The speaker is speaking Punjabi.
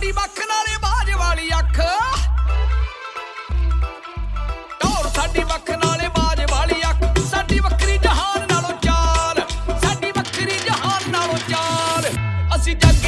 ਸਾਡੀ ਵੱਖ ਨਾਲੇ ਬਾਜ ਵਾਲੀ ਅੱਖ ਢੋਲ ਸਾਡੀ ਵੱਖ ਨਾਲੇ ਬਾਜ ਵਾਲੀ ਅੱਖ ਸਾਡੀ ਵੱਖਰੀ ਜਹਾਨ ਨਾਲੋਂ ਚਾਲ ਸਾਡੀ ਵੱਖਰੀ ਜਹਾਨ ਨਾਲੋਂ ਚਾਲ ਅਸੀਂ ਜੱਗ